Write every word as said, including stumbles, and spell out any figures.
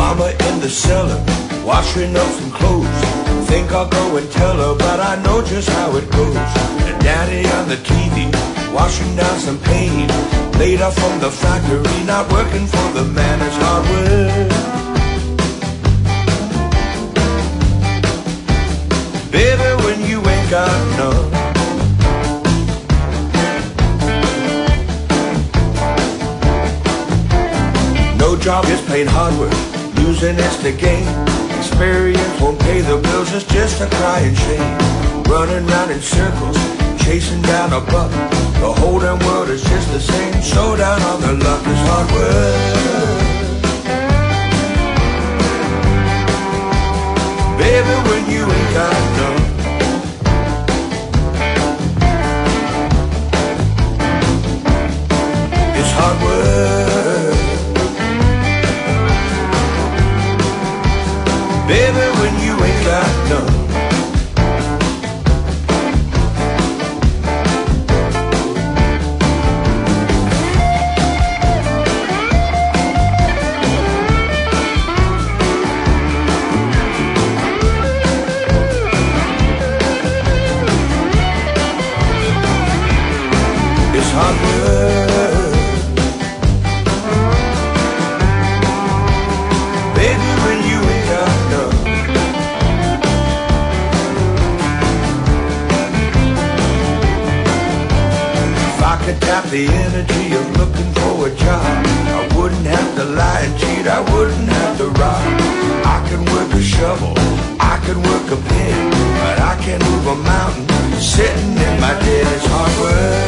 Mama in the cellar, washing up some clothes. Think I'll go and tell her, but I know just how it goes. And Daddy on the T V, washing down some paint. Laid off from the factory, not working for the man, it's hard work. Baby, when you ain't got none, no job is plain hard work, losing is the game. Experience won't pay the bills, it's just a crying shame. Running round in circles, chasing down a buck. The whole damn world is just the same. Slow down on the luck, it's hard work. Baby, when you ain't got none, it's hard work. Baby, when you ain't got none, it's hard work. Baby, when you ain't got none, if I could tap the energy of looking for a job, I wouldn't have to lie and cheat, I wouldn't have to rob. I can work a shovel, I can work a pen, but I can't move a mountain sitting in my den. It's hard work.